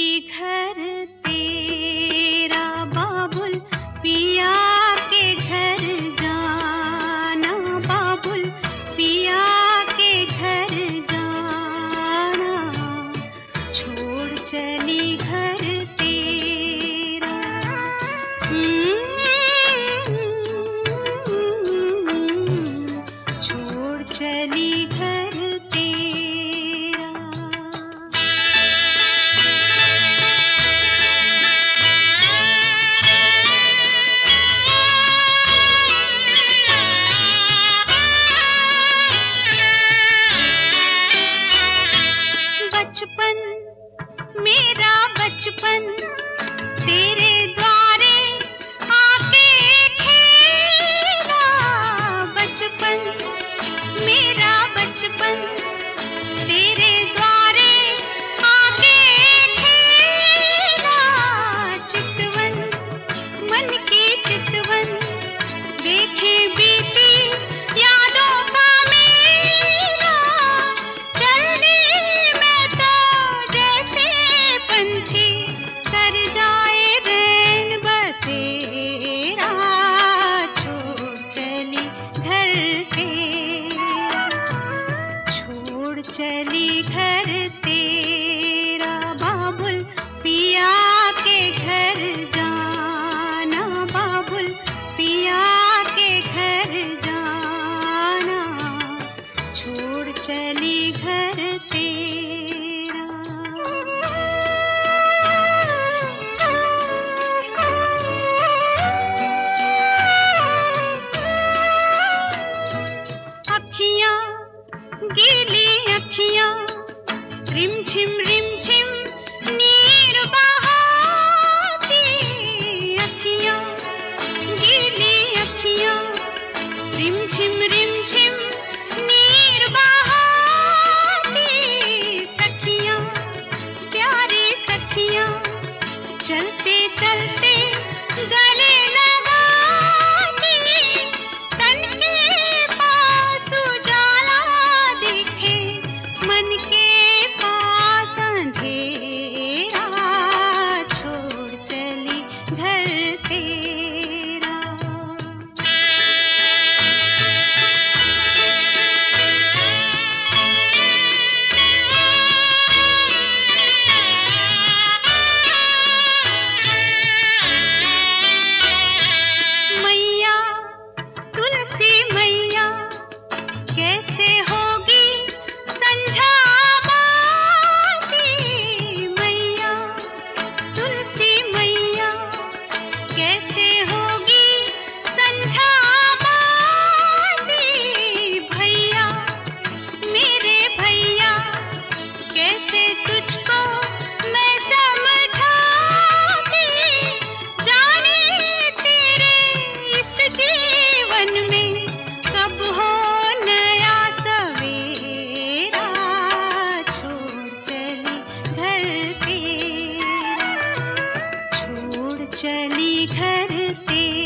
घर तेरा बाबुल, पिया के घर जाना बाबुल, पिया के घर जाना, छोड़ चली घर तेरा। छोड़ चली घर तेरा। बचपन मेरा बचपन तेरे द्वारे आके खेला, बचपन मेरा बचपन तेरे द्वारे आके खेला, चितवन मन की चितवन देखे बीती यादों का मेला, चलने में तो जैसे पंछी कर जाए रैन बसेरा, छोड़ चली घर तेरा, छोड़ चली घर तेरा बाबुल, पिया के घर जाना बाबुल, पिया के घर जाना, छोड़ चली घर तेरा। अखियां गीली अखियां रिमझिम रिमझिम नीर बहाती, अखियां गीली अखियां रिमझिम रिमझिम नीर बहाती, सखियां प्यारी सखियां चलते चलते गले लगाती, तन के पास उजाला दिखे मन के पास अंधेरा, छोड़ चली घर तेरा। मैया तुलसी मैया कैसे होगी संझा बाती, मैया तुलसी मैया कैसे होगी संझा बाती, भैया मेरे भैया कैसे तुझको मैं समझाती, जाने तेरे इस जीवन में कब हो नया सवेरा, छोड़ चली घर तेरा, छोड़ चली घर तेरा।